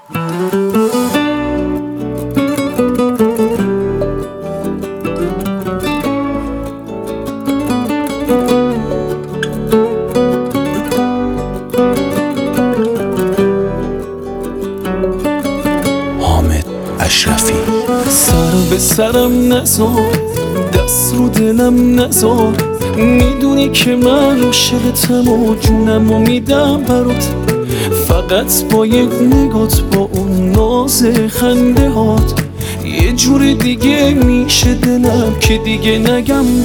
سر به سرم نذار، دست رو دلم نذار، میدونی که من عاشقتم و جونمو میدم برات. فقط با یک نگات، با اون ناز خنده هات، یه جور دیگه میشه دلم که دیگه نگم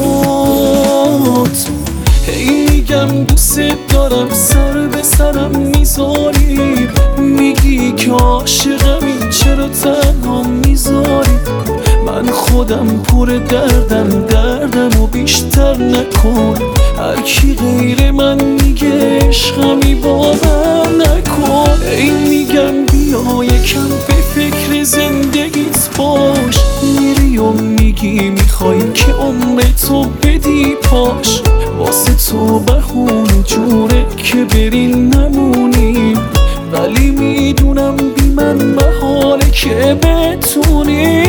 برات. هی میگم دوست دارم، سر به سرم میذاری، میگی که عاشقمی، چرا تنها میذاری؟ من خودم پر دردم و بیشتر نکن. هرکی غیر من میگه عشقمی، باور نکن. ای میگم بیا یکم به فکر زندگیت باش، میری و میگی میخوای که عمر تو بدی پاش. واسه تو بهونه جوره که برین نمونیم، ولی میدونم بی من محاله که بتونی.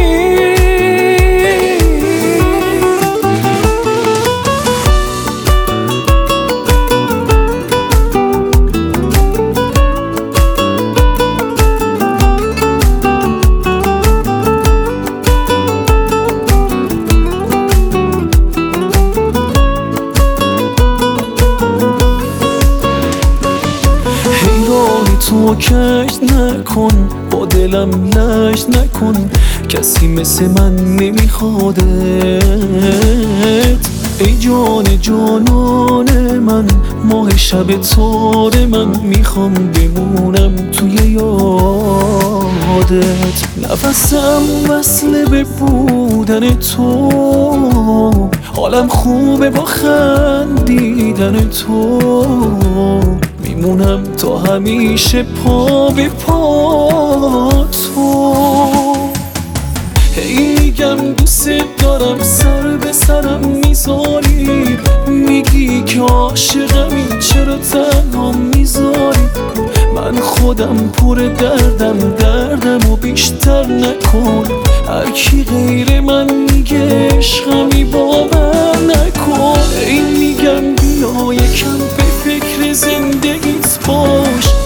تو کج نکن، با دلم لج نکن، کسی مثل من نمیخوادت. ای جان جانان من، ماه شب تار من، میخوام بمونم توی یادت. نفسم وصله به بودن تو، حالم خوبه با خندیدن تو، میمونم تا همیشه پا به پا تو. هی میگم دوست دارم، سر به سرم میذاری، میگی که عاشقمی، چرا تنها میذاری؟ من خودم پر دردم و بیشتر نکن. هرکی غیر من میگه عشقمی، باور نکن. ای میگم بیا یکم به فکر زندگیت باش،